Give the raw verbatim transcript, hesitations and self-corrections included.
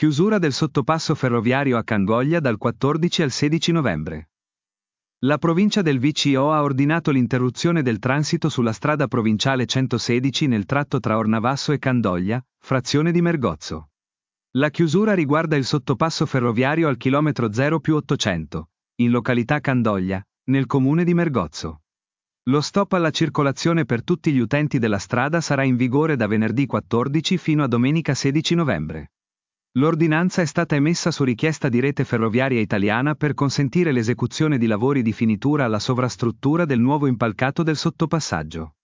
Chiusura del sottopasso ferroviario a Cangoglia dal quattordici al sedici novembre. La provincia del V C O ha ordinato l'interruzione del transito sulla strada provinciale centosedici nel tratto tra Ornavasso e Candoglia, frazione di Mergozzo. La chiusura riguarda il sottopasso ferroviario al chilometro zero più ottocento, in località Candoglia, nel comune di Mergozzo. Lo stop alla circolazione per tutti gli utenti della strada sarà in vigore da venerdì quattordici fino a domenica sedici novembre. L'ordinanza è stata emessa su richiesta di Rete Ferroviaria Italiana per consentire l'esecuzione di lavori di finitura alla sovrastruttura del nuovo impalcato del sottopassaggio.